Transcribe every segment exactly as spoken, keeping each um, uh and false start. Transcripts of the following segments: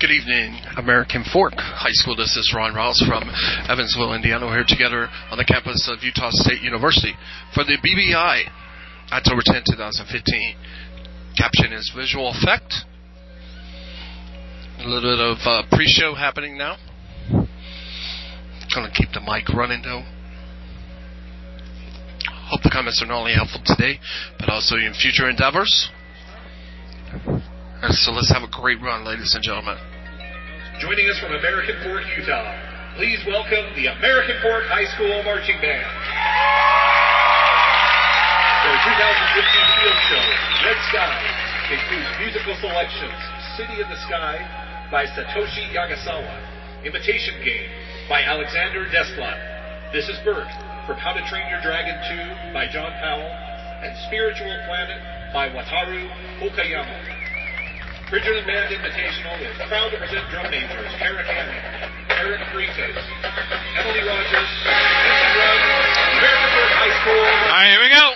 Good evening, American Fork High School. This is Ron Rouse from Evansville, Indiana. We're here together on the campus of Utah State University for the B B I, October tenth, twenty fifteen. Caption is visual effect. A little bit of uh, pre-show happening now. Going to keep the mic running, though. Hope the comments are not only helpful today, but also in future endeavors. So let's have a great run, ladies and gentlemen. Joining us from American Fork, Utah, please welcome the American Fork High School Marching Band. Their two thousand fifteen field show, Red Sky, includes musical selections City in the Sky by Satoshi Yagasawa, Imitation Game by Alexander Desplat, This is Birth from How to Train Your Dragon two by John Powell, and Spiritual Planet by Wataru Okayama. Bridgerton Band Invitational is proud to present drum majors Eric Hanning, Eric Freitas, Emily Rogers, Vincent Rugg, American Fork High School. All right, here we go.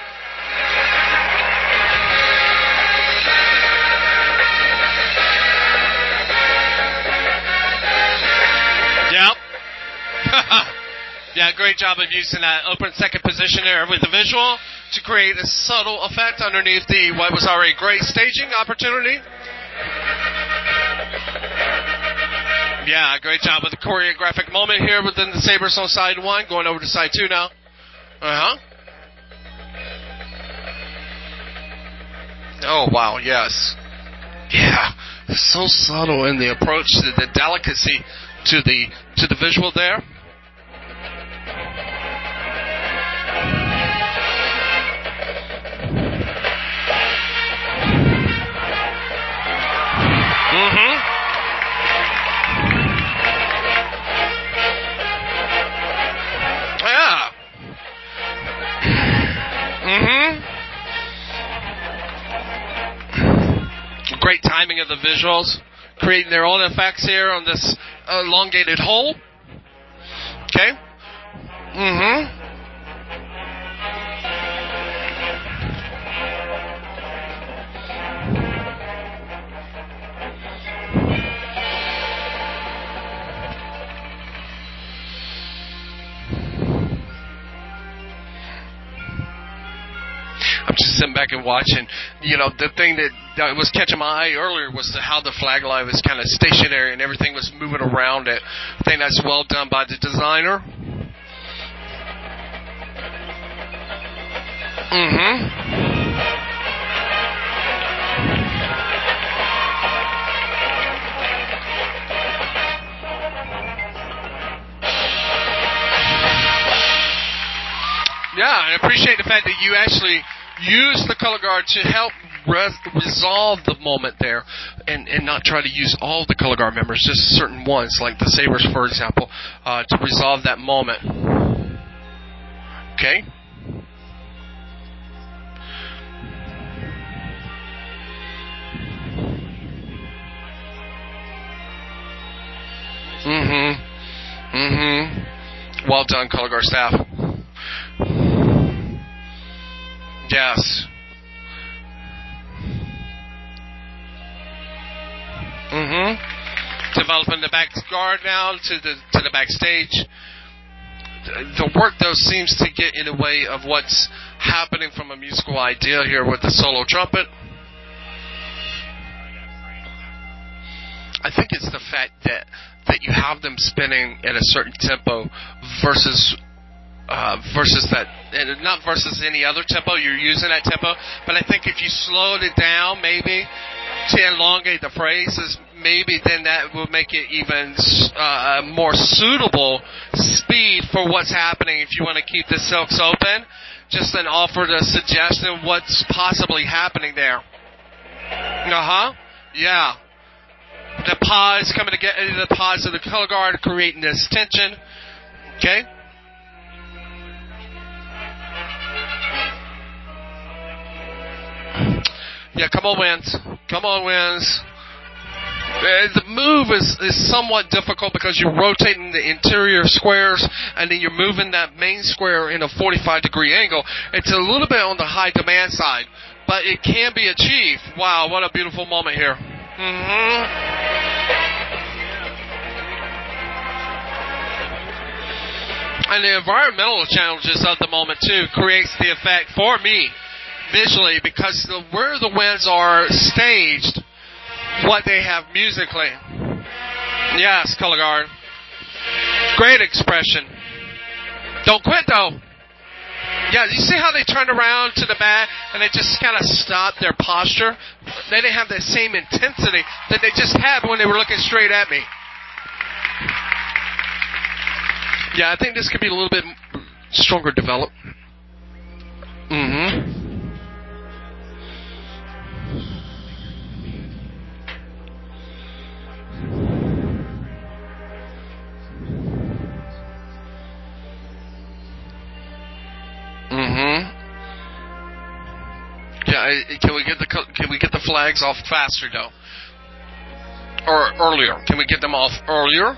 Yep. Yeah, great job of using that open second position there with the visual to create a subtle effect underneath the what was already great staging opportunity. Yeah, great job with the choreographic moment here within the Sabres on side one. Going over to side two now. Uh-huh. Oh, wow, yes. Yeah, so subtle in the approach, to the delicacy to the to the visual there. Mm-hmm. Yeah. Mm-hmm. Great timing of the visuals, creating their own effects here on this elongated hole. Okay. Mm-hmm. Just sitting back and watching. You know, the thing that, that was catching my eye earlier was the, how the flag line was kind of stationary and everything was moving around it. I think that's well done by the designer. Mm-hmm. Yeah, I appreciate the fact that you actually use the color guard to help res- resolve the moment there and, and not try to use all the color guard members, just certain ones, like the Sabres, for example, uh, to resolve that moment. Okay? Mm-hmm. Mm-hmm. Well done, color guard staff. Yes. Mm-hmm. Developing the back guard now to the to the backstage. The work though seems to get in the way of what's happening from a musical idea here with the solo trumpet. I think it's the fact that that you have them spinning at a certain tempo versus. Uh, versus that, and not versus any other tempo, you're using that tempo, but I think if you slowed it down maybe to elongate the phrases, maybe then that will make it even uh, more suitable speed for what's happening. If you want to keep the silks open, just then offer the suggestion of what's possibly happening there. Uh-huh. Yeah. The pause coming to get the pause of the color guard, creating this tension. Okay. Yeah, come on, Wins. Come on, Wins. The move is, is somewhat difficult because you're rotating the interior squares and then you're moving that main square in a forty-five degree angle. It's a little bit on the high demand side, but it can be achieved. Wow, what a beautiful moment here. Mm-hmm. And the environmental challenges of the moment, too, creates the effect for me, visually, because the, where the winds are staged, what they have musically. Yes, Color Guard. Great expression. Don't quit, though. Yeah, you see how they turned around to the back and they just kind of stopped their posture? They didn't have that same intensity that they just had when they were looking straight at me. Yeah, I think this could be a little bit stronger developed. Mm-hmm. Mm-hmm. Yeah, can we get the can we get the flags off faster though, or earlier? Can we get them off earlier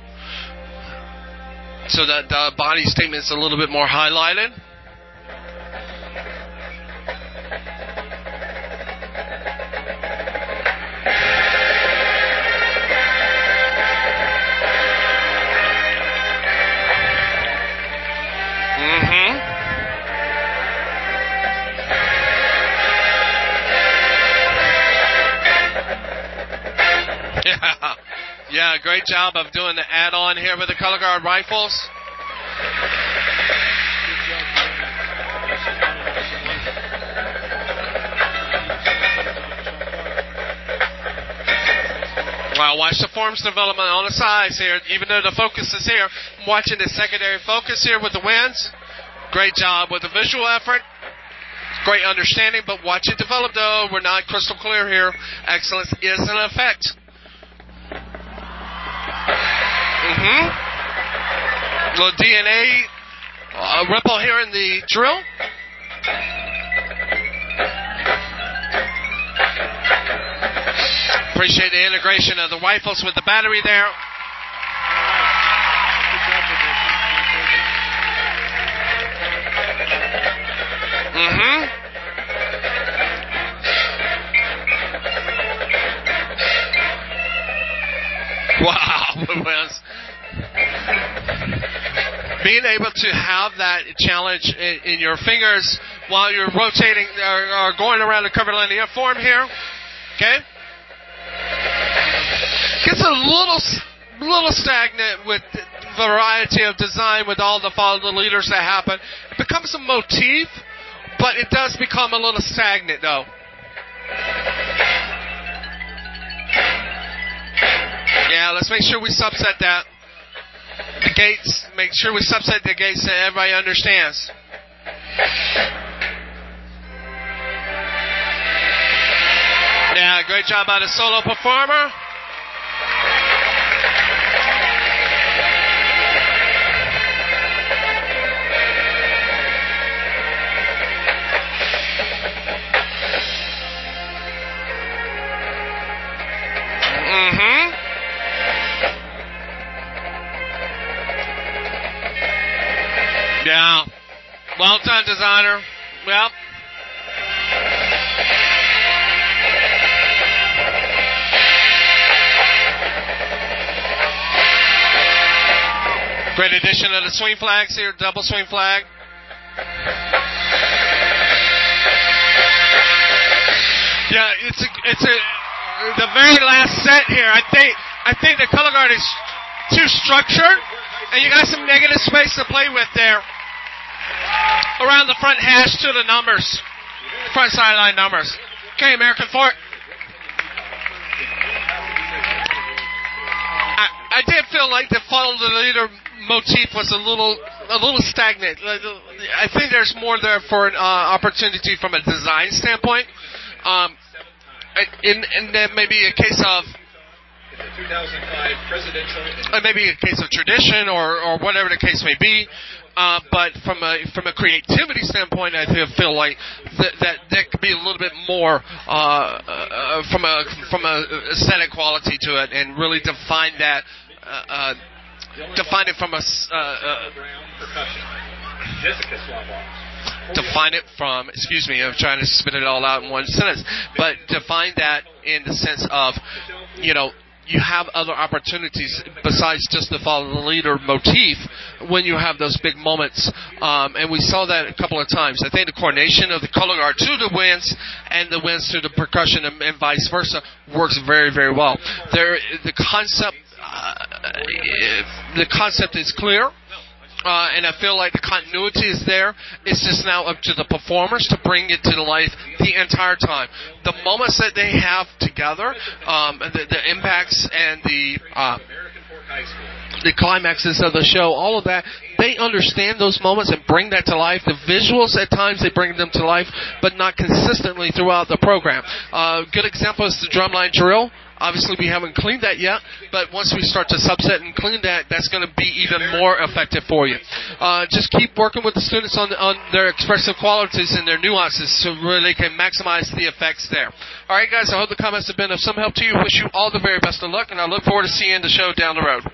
so that the body statement is a little bit more highlighted? Mm-hmm. Yeah, yeah, great job of doing the add-on here with the Color Guard rifles. Wow, watch the forms development on the sides here. Even though the focus is here, I'm watching the secondary focus here with the winds. Great job with the visual effort. Great understanding, but watch it develop, though. We're not crystal clear here. Excellence is an effect. Mm-hmm. Little D N A uh, ripple here in the drill. Appreciate the integration of the rifles with the battery there. Mm-hmm. Wow, Wes. Being able to have that challenge in, in your fingers while you're rotating or, or going around the curvilinear form here, okay? Gets a little little stagnant with the variety of design with all the follow the leaders that happen. It becomes a motif, but it does become a little stagnant, though. Yeah, let's make sure we subset that. The gates, make sure we subset the gates so everybody understands. Yeah, great job by the solo performer. Mm-hmm. Yeah. Well done, designer. Well. Great addition of the swing flags here, double swing flag. Yeah, it's a, it's a, the very last set here. I think, I think the color guard is too structured, and you got some negative space to play with there. Around the front hash to the numbers. Front sideline numbers. Okay, American Fort. I, I did feel like the follow the leader motif was a little a little stagnant. I think there's more there for an uh, opportunity from a design standpoint. Um, and, and then maybe a case of the two thousand five presidential uh, maybe a case of tradition or, or whatever the case may be. Uh, but from a from a creativity standpoint, I feel, feel like that, that that could be a little bit more uh, uh, from a from a aesthetic quality to it, and really define that, uh, uh, define it from a uh, uh, define it from. Excuse me, I'm trying to spit it all out in one sentence, but define that in the sense of, you know, you have other opportunities besides just the follow the leader motif when you have those big moments. Um, and we saw that a couple of times. I think the coordination of the color guard to the winds and the winds to the percussion and, and vice versa works very, very well. There, the concept, uh, the concept is clear. Uh, and I feel like the continuity is there. It's just now up to the performers to bring it to life the entire time. The moments that they have together, um, the, the impacts and the uh, the climaxes of the show, all of that, they understand those moments and bring that to life. The visuals at times, they bring them to life, but not consistently throughout the program. Uh, good example is the drumline drill. Obviously, we haven't cleaned that yet, but once we start to subset and clean that, that's going to be even more effective for you. Uh, just keep working with the students on, on their expressive qualities and their nuances so really they can maximize the effects there. All right, guys, I hope the comments have been of some help to you. Wish you all the very best of luck, and I look forward to seeing the show down the road.